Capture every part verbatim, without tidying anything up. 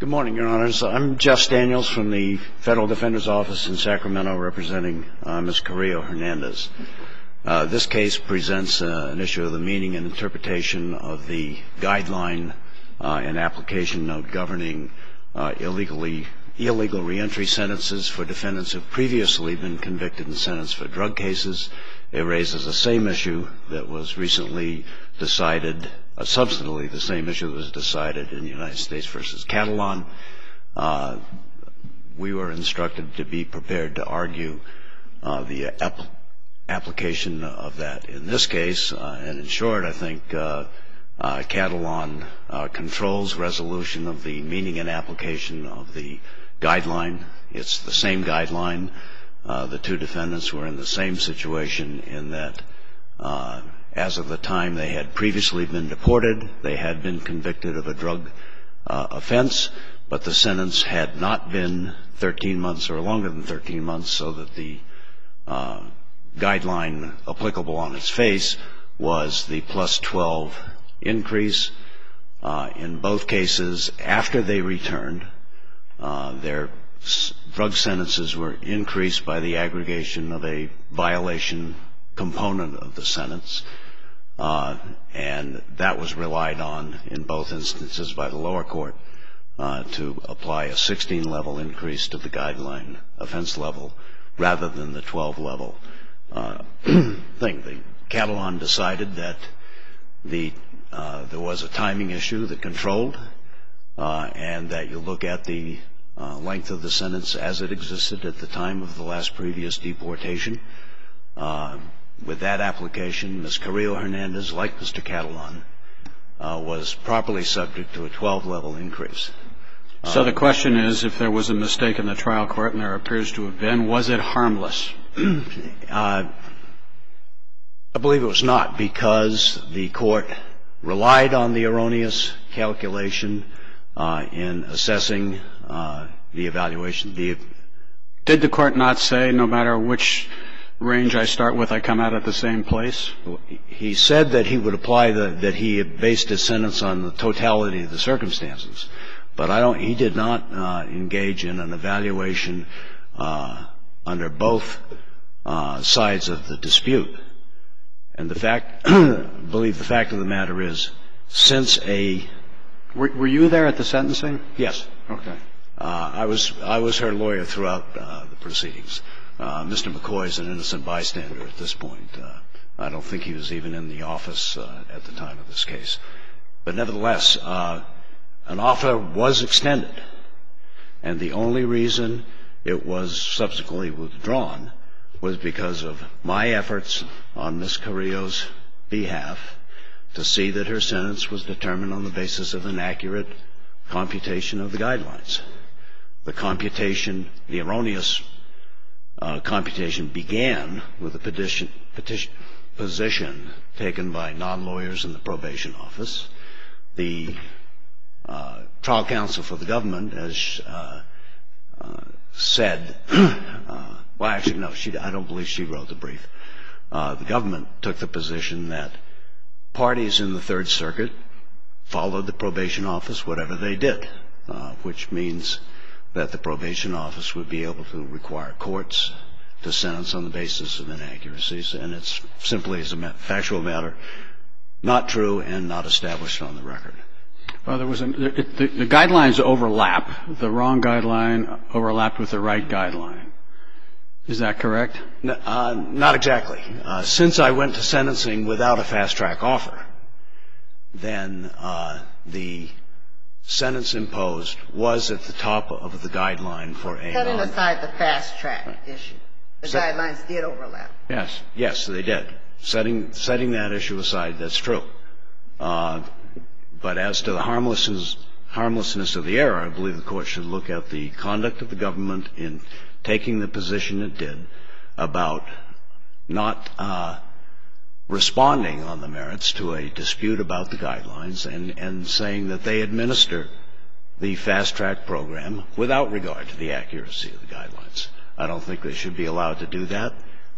Good morning, Your Honors. I'm Jeff Daniels from the Federal Defender's Office in Sacramento, representing uh, Miz Carrillo-Hernandez. Uh, this case presents uh, an issue of the meaning and interpretation of the guideline uh, and application note governing uh, illegally illegal reentry sentences for defendants who have previously been convicted and sentenced for drug cases. It raises the same issue that was recently decided, uh, substantively the same issue that was decided in the United States versus Catalan. Uh, we were instructed to be prepared to argue uh, the ap application of that in this case. Uh, and in short, I think uh, uh, Catalan uh, controls resolution of the meaning and application of the guideline. It's the same guideline. Uh, the two defendants were in the same situation in that uh, as of the time they had previously been deported, they had been convicted of a drug uh, offense, but the sentence had not been thirteen months or longer than thirteen months, so that the uh, guideline applicable on its face was the plus twelve increase. Uh, in both cases, after they returned, uh, their drug sentences were increased by the aggregation of a violation component of the sentence, uh, and that was relied on in both instances by the lower court uh, to apply a sixteen level increase to the guideline offense level rather than the twelve level uh, thing. The Catalan decided that the uh, there was a timing issue that controlled, uh, and that you look at the Uh, length of the sentence as it existed at the time of the last previous deportation. Uh, with that application, Miz Carrillo-Hernandez, like Mister Catalan, uh, was properly subject to a twelve level increase. Uh, so the question is, if there was a mistake in the trial court, and there appears to have been, was it harmless? uh, I believe it was not, because the court relied on the erroneous calculation uh, in assessing Uh, the evaluation. The Did the court not say, no matter which range I start with, I come out at the same place? He said that he would apply the, that he had based his sentence on the totality of the circumstances, but I don't. He did not uh, engage in an evaluation uh, under both uh, sides of the dispute. And the fact, I believe the fact of the matter is, since a were, were you there at the sentencing? Yes. Okay. Uh, I was I was her lawyer throughout uh, the proceedings. Uh, Mister McCoy is an innocent bystander at this point. Uh, I don't think he was even in the office uh, at the time of this case. But nevertheless, uh, an offer was extended, and the only reason it was subsequently withdrawn was because of my efforts on Miz Carrillo's behalf to see that her sentence was determined on the basis of an accurate computation of the guidelines. The computation, the erroneous uh, computation began with a petition, petition, position taken by non-lawyers in the probation office. The uh, trial counsel for the government, as uh, uh, said, uh, well, actually, no, she, I don't believe she wrote the brief. Uh, the government took the position that parties in the Third Circuit followed the probation office, whatever they did, uh, which means that the probation office would be able to require courts to sentence on the basis of inaccuracies, and it's simply, as a factual matter, not true and not established on the record. Well, there was a, it, the, the guidelines overlap. The wrong guideline overlapped with the right guideline. Is that correct? No, uh, not exactly. Uh, since I went to sentencing without a fast-track offer, then uh, the sentence imposed was at the top of the guideline for a Setting non- aside the fast-track right. issue, the so, guidelines did overlap. Yes. Yes, they did. Setting, setting that issue aside, that's true. Uh, but as to the harmlessness, harmlessness of the error, I believe the court should look at the conduct of the government in taking the position it did about not uh, responding on the merits to a dispute about the guidelines and, and saying that they administer the fast-track program without regard to the accuracy of the guidelines. I don't think they should be allowed to do that.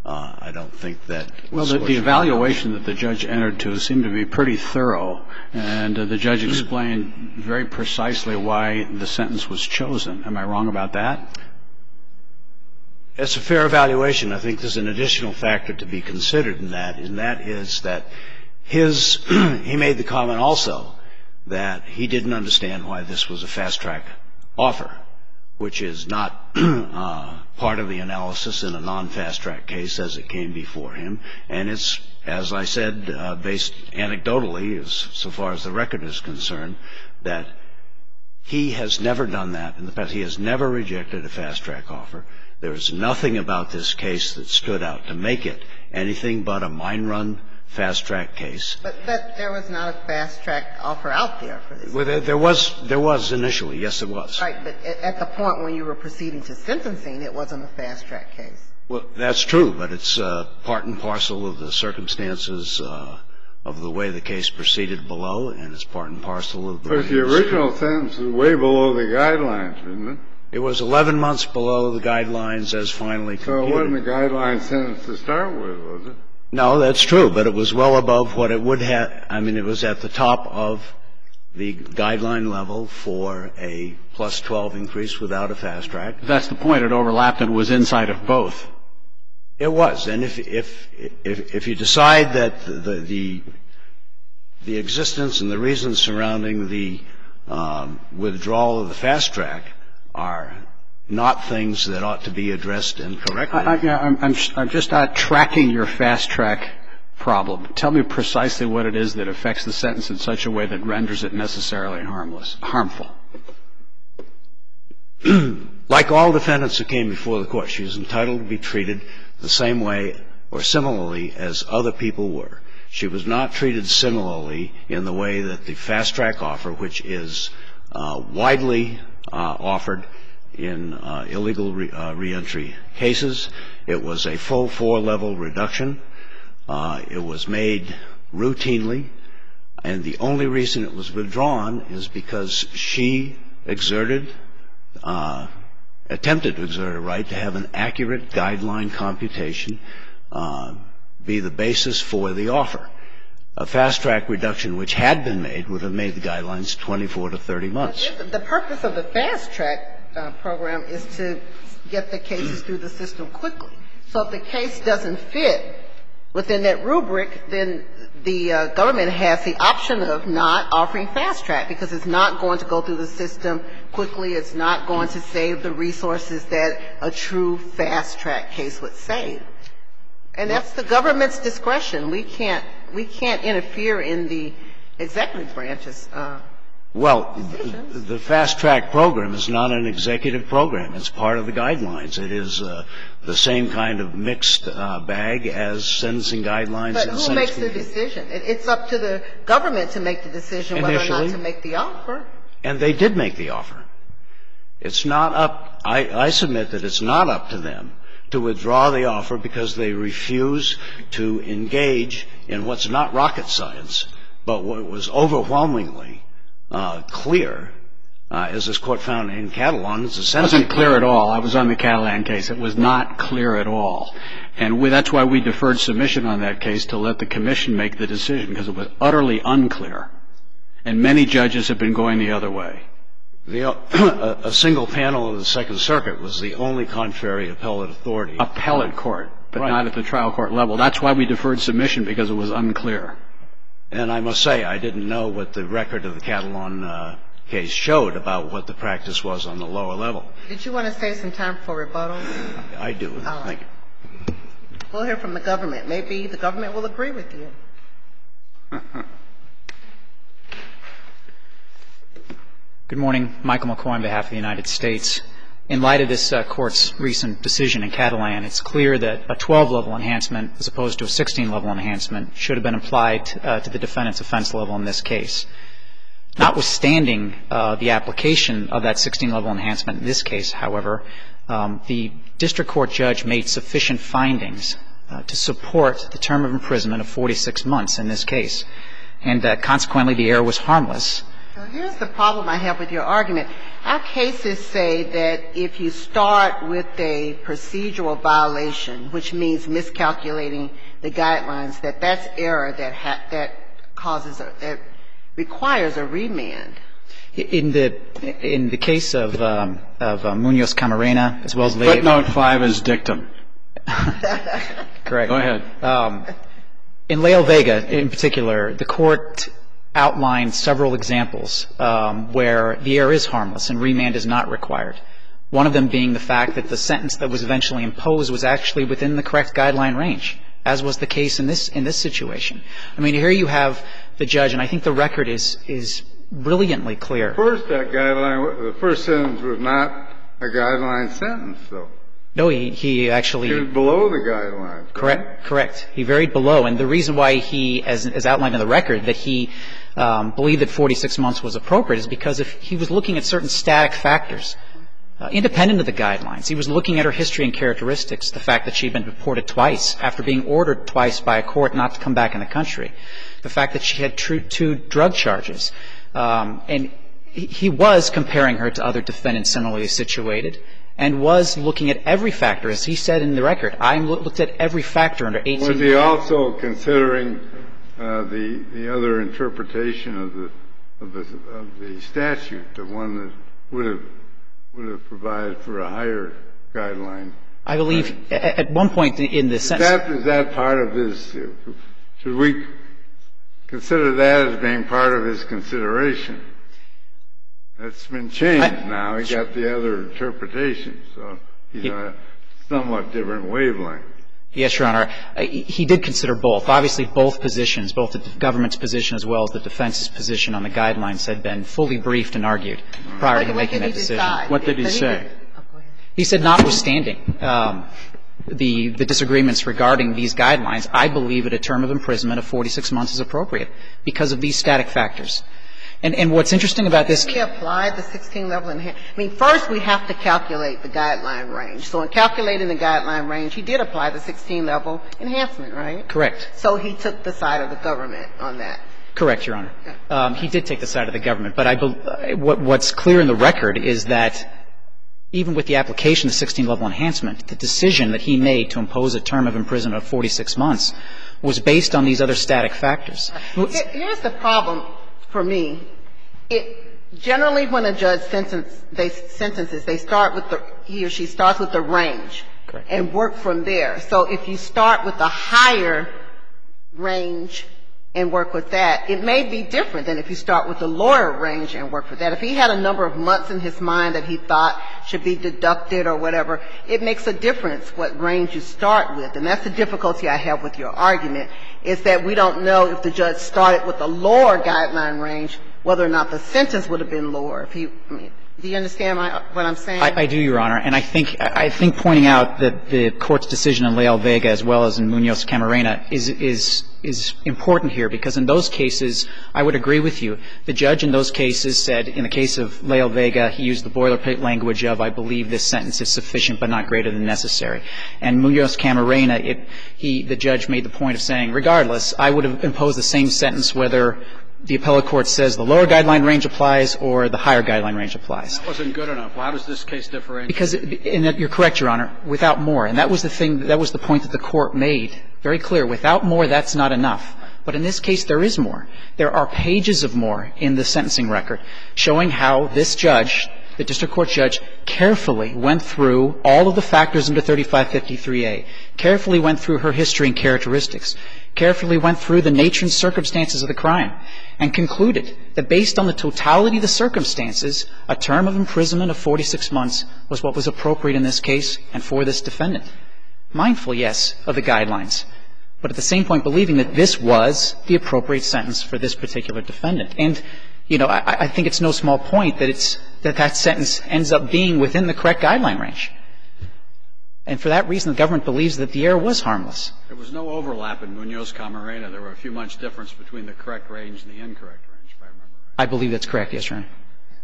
Uh, I don't think that. Well, the, the evaluation that the judge entered to seemed to be pretty thorough, and uh, the judge explained very precisely why the sentence was chosen. Am I wrong about that? It's a fair evaluation. I think there's an additional factor to be considered in that, and that is that his he made the comment also that he didn't understand why this was a fast-track offer, which is not uh, part of the analysis in a non-fast-track case as it came before him. And it's, as I said, uh, based anecdotally, as so far as the record is concerned, that he has never done that in the past. He has never rejected a fast-track offer. There is nothing about this case that stood out to make it anything but a mine-run fast-track case. But, but there was not a fast-track offer out there for this. Well, there, there was there was initially. Yes, there was. Right, but at the point when you were proceeding to sentencing, it wasn't a fast-track case. Well, that's true, but it's uh, part and parcel of the circumstances uh, of the way the case proceeded below, and it's part and parcel of the way. But the original sentence was way below the guidelines, isn't it? It was eleven months below the guidelines as finally computed. So it wasn't a guideline sentence to start with, was it? No, that's true, but it was well above what it would have. I mean, it was at the top of the guideline level for a plus twelve increase without a fast track. That's the point. It overlapped and was inside of both. It was, and if if if, if you decide that the the the existence and the reasons surrounding the um, withdrawal of the fast track are not things that ought to be addressed incorrectly. I, I, I'm, I'm, I'm just not tracking your fast track problem. Tell me precisely what it is that affects the sentence in such a way that renders it necessarily harmless, harmful. Like all defendants who came before the court, she was entitled to be treated the same way or similarly as other people were. She was not treated similarly in the way that the fast track offer, which is uh, widely uh, offered in uh, illegal re- uh, reentry cases. It was a full four-level reduction. Uh, it was made routinely, and the only reason it was withdrawn is because she exerted, uh, attempted to exert a right to have an accurate guideline computation uh, be the basis for the offer. A fast-track reduction which had been made would have made the guidelines twenty-four to thirty months. The purpose of the fast-track uh, program is to get the cases through the system quickly. So if the case doesn't fit within that rubric, then the uh, government has the option of not offering fast-track because it's not going to go through the system quickly. It's not going to save the resources that a true fast-track case would save. And that's the government's discretion. We can't we can't interfere in the executive branch's uh, Well, decisions. The fast-track program is not an executive program. It's part of the guidelines. It is uh, the same kind of mixed uh, bag as sentencing guidelines. But and who makes the sentencing- decision? It, it's up to the government to make the decision whether or Initially. not to make the offer. And they did make the offer. It's not up, I, I submit that it's not up to them to withdraw the offer because they refuse to engage in what's not rocket science, but what was overwhelmingly uh, clear, uh, as this court found in Catalan, it's a It sentencing. wasn't clear at all. I was on the Catalan case. It was not clear at all. And we, that's why we deferred submission on that case to let the commission make the decision because it was utterly unclear. And many judges have been going the other way. The, uh, a single panel of the Second Circuit was the only contrary appellate authority. Appellate court, but Right. not at the trial court level. That's why we deferred submission, because it was unclear. And I must say, I didn't know what the record of the Catalan uh, case showed about what the practice was on the lower level. Did you want to save some time for rebuttal? I do. All right. Thank you. We'll hear from the government. Maybe the government will agree with you. Good morning. Michael McCoy on behalf of the United States. In light of this uh, Court's recent decision in Catalan, it's clear that a twelve-level enhancement as opposed to a sixteen-level enhancement should have been applied uh, to the defendant's offense level in this case. Notwithstanding uh, the application of that sixteen-level enhancement in this case, however, um, the district court judge made sufficient findings uh, to support the term of imprisonment of forty-six months in this case, and uh, consequently the error was harmless Now, here's the problem I have with your argument. Our cases say that if you start with a procedural violation, which means miscalculating the guidelines, that that's error that ha- that causes a, that requires a remand. In the in the case of um, of uh, Munoz Camarena, as well as Leo, footnote five is dictum. Correct. Go ahead. Um, in Leo Vega, in particular, the court outlined several examples um, where the error is harmless and remand is not required. One of them being the fact that the sentence that was eventually imposed was actually within the correct guideline range, as was the case in this in this situation. I mean, here you have the judge, and I think the record is is brilliantly clear. First, that guideline, the first sentence was not a guideline sentence, though. No, he he actually. It was below the guidelines. Correct, right? correct. He varied below, and the reason why he, as, as outlined in the record, that he um, believed that forty-six months was appropriate is because if he was looking at certain static factors, uh, independent of the guidelines. He was looking at her history and characteristics, the fact that she had been deported twice after being ordered twice by a court not to come back in the country, the fact that she had true, two drug charges, um, and he, he was comparing her to other defendants similarly situated, and was looking at every factor. As he said in the record, I looked at every factor under eighteen. Was he also considering uh, the the other interpretation of the of the of the statute, the one that would have would have provided for a higher guideline? I believe right. at one point in the sentence. Is that, is that part of his? Should we consider that as being part of his consideration? That's been changed I, now. He got the other interpretation, so he's he, on a somewhat different wavelength. Yes, Your Honor. He did consider both. Obviously, both positions, both the government's position as well as the defense's position on the guidelines had been fully briefed and argued prior to making that decision. Decide? What did he say? He said, notwithstanding um, the the disagreements regarding these guidelines, I believe that a term of imprisonment of forty-six months is appropriate because of these static factors. And, and what's interesting about this. He applied the sixteen level enhancement. I mean, first we have to calculate the guideline range. So in calculating the guideline range, he did apply the sixteen level enhancement, right? Correct. So he took the side of the government on that. Correct, Your Honor. Um, he did take the side of the government. But I, what, what's clear in the record is that even with the application of sixteen level enhancement, the decision that he made to impose a term of imprisonment of forty-six months was based on these other static factors. Here's the problem for me. It generally, when a judge sentence, they sentences, they start with the he or she starts with the range. Correct. And work from there. So if you start with a higher range and work with that, it may be different than if you start with a lower range and work with that. If he had a number of months in his mind that he thought should be deducted or whatever, it makes a difference what range you start with. And that's the difficulty I have with your argument, is that we don't know if the judge started with a lower guideline range, whether or not the sentence would have been lower. If he, I mean, do you understand my, what I'm saying? I, I do, Your Honor. And I think, I think pointing out that the Court's decision in Leal Vega as well as in Munoz Camarena is, is, is important here, because in those cases, I would agree with you. The judge in those cases said, in the case of Leal Vega, he used the boilerplate language of, I believe this sentence is sufficient but not greater than necessary. And Munoz Camarena, it, he, the judge made the point of saying, regardless, I would have imposed the same sentence whether the appellate court says the lower guideline range applies or the higher guideline range applies. That wasn't good enough. How does this case differentiate? Because, and you're correct, Your Honor, without more. And that was the thing, that was the point that the Court made very clear. Without more, that's not enough. But in this case, there is more. There are pages of more in the sentencing record showing how this judge, the district court judge, carefully went through all of the factors under thirty-five fifty-three A, carefully went through her history and characteristics, carefully went through the nature and circumstances of the crime, and concluded that based on the totality of the circumstances, a term of imprisonment of forty-six months was what was appropriate in this case and for this defendant. Mindful, yes, of the guidelines, but at the same point believing that this was the appropriate sentence for this particular defendant. And, you know, I, I think it's no small point that it's, that that sentence ends up being within the correct guideline range. And for that reason, the government believes that the error was harmless. There was no overlap in Munoz Camarena. There were a few months difference between the correct range and the incorrect range, if I remember right. I believe that's correct, yes, Your Honor.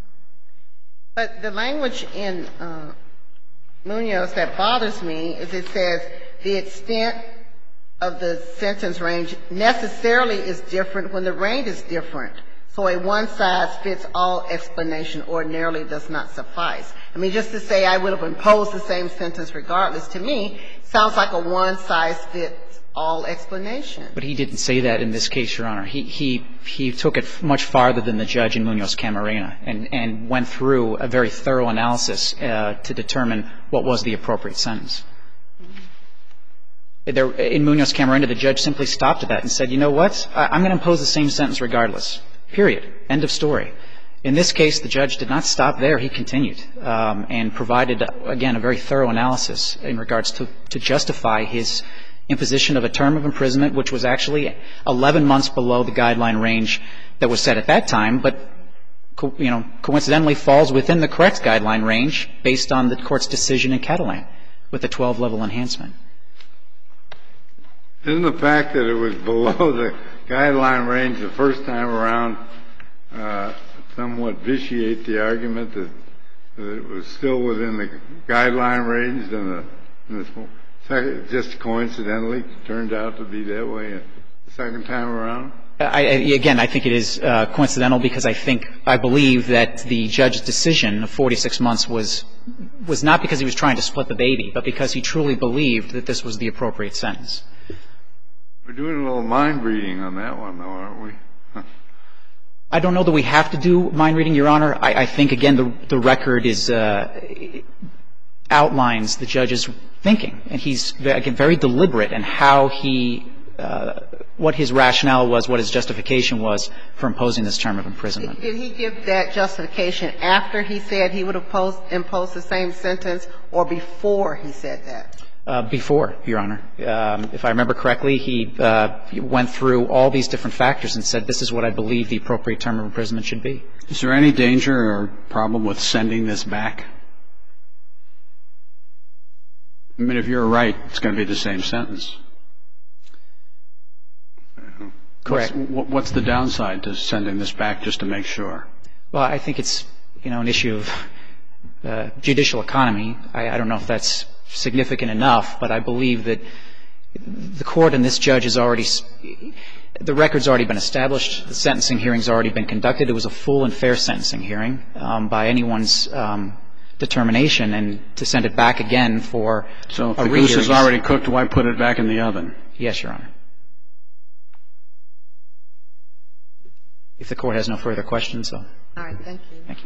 But the language in uh, Munoz that bothers me is it says the extent of the sentence range necessarily is different when the range is different. So a one-size-fits-all explanation ordinarily does not suffice. I mean, just to say I would have imposed the same sentence regardless, to me, sounds like a one-size-fits-all explanation. But he didn't say that in this case, Your Honor. He he he took it much farther than the judge in Munoz-Camarena and, and went through a very thorough analysis uh, to determine what was the appropriate sentence. There, in Munoz-Camarena, the judge simply stopped at that and said, you know what, I, I'm going to impose the same sentence regardless. Period. End of story. In this case, the judge did not stop there. He continued um, and provided, again, a very thorough analysis in regards to, to justify his imposition of a term of imprisonment, which was actually eleven months below the guideline range that was set at that time, but co- you know, coincidentally falls within the correct guideline range based on the court's decision in Catalan with the twelve-level enhancement. Isn't the fact that it was below the guideline range the first time around uh, somewhat vitiate the argument that, that it was still within the guideline range and the, and the second, just coincidentally turned out to be that way the second time around? I, I, again, I think it is uh, coincidental because I think, I believe that the judge's decision of forty-six months was was not because he was trying to split the baby, but because he truly believed that this was the appropriate sentence. We're doing a little mind reading on that one, though, aren't we? Huh. I don't know that we have to do mind reading, Your Honor. I, I think, again, the, the record is uh, outlines the judge's thinking, and he's again very deliberate in how he, uh, what his rationale was, what his justification was for imposing this term of imprisonment. Did he give that justification after he said he would impose, impose the same sentence, or before he said that? Uh, before, Your Honor. Um, if I remember correctly, he uh, went through all these different factors and said, this is what I believe the appropriate term of imprisonment should be. Is there any danger or problem with sending this back? I mean, if you're right, it's going to be the same sentence. Correct. What's, what's the downside to sending this back just to make sure? Well, I think it's, you know, an issue of uh, judicial economy. I, I don't know if that's significant enough, but I believe that the court and this judge has already, the record's already been established. The sentencing hearing's already been conducted. It was a full and fair sentencing hearing um, by anyone's um, determination, and to send it back again for so if a the goose is already cooked, why put it back in the oven? Yes, Your Honor. If the court has no further questions, so. All right, thank you. Thank you.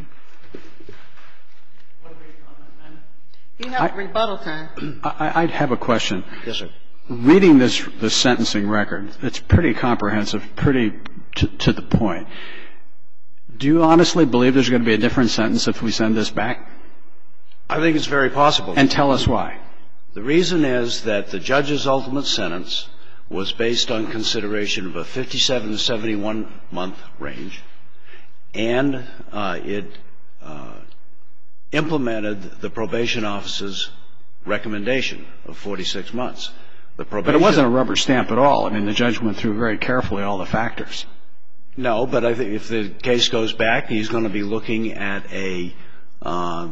You have I, rebuttal time. I, I'd have a question. Yes, sir. Reading this, the sentencing record, it's pretty comprehensive, pretty to, to the point. Do you honestly believe there's going to be a different sentence if we send this back? I think it's very possible. And tell us why. The reason is that the judge's ultimate sentence was based on consideration of a fifty-seven to seventy-one month range, and uh, it uh, implemented the probation office's recommendation of forty-six months. The probation, but it wasn't a rubber stamp at all. I mean, the judge went through very carefully all the factors. No, but I think if the case goes back, he's going to be looking at a uh,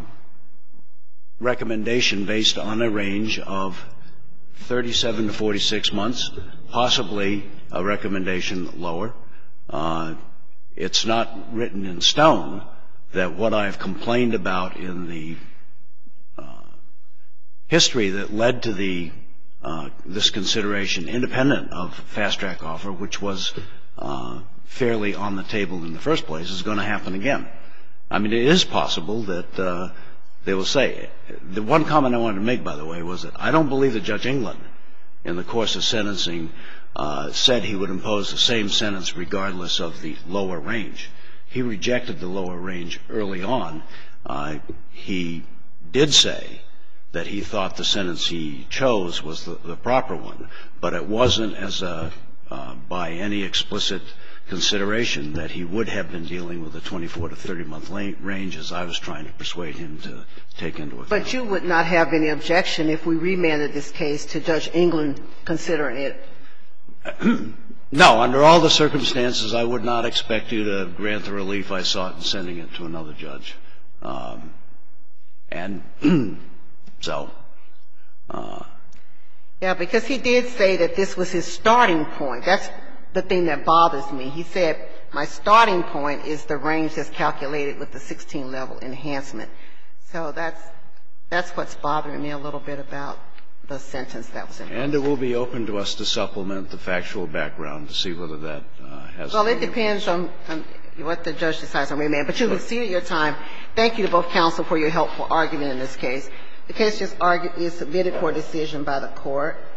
recommendation based on a range of thirty-seven to forty-six months, possibly a recommendation lower. Uh, it's not written in stone that what I've complained about in the uh, history that led to the uh, this consideration, independent of fast-track offer, which was uh, fairly on the table in the first place, is going to happen again. I mean, it is possible that uh, they will say. The one comment I wanted to make, by the way, was that I don't believe that Judge England, in the course of sentencing, uh, said he would impose the same sentence regardless of the lower range. He rejected the lower range early on. Uh, he did say that he thought the sentence he chose was the, the proper one, but it wasn't as a, uh, by any explicit consideration that he would have been dealing with a twenty-four to thirty month range, as I was trying to persuade him to take into account. But you would not have any objection if we remanded this case to Judge England considering it? No, under all the circumstances, I would not expect you to grant the relief I sought in sending it to another judge. Um, and so. Uh, yeah, because he did say that this was his starting point. That's the thing that bothers me. He said, my starting point is the range that's calculated with the sixteen-level enhancement. So that's that's what's bothering me a little bit about the sentence that was imposed. And it will be open to us to supplement the factual background to see whether that uh, has. Well, it depends on, on what the judge decides on remand. But you've exceeded your time. Thank you to both counsel for your helpful argument in this case. The case just argued is submitted for decision by the court.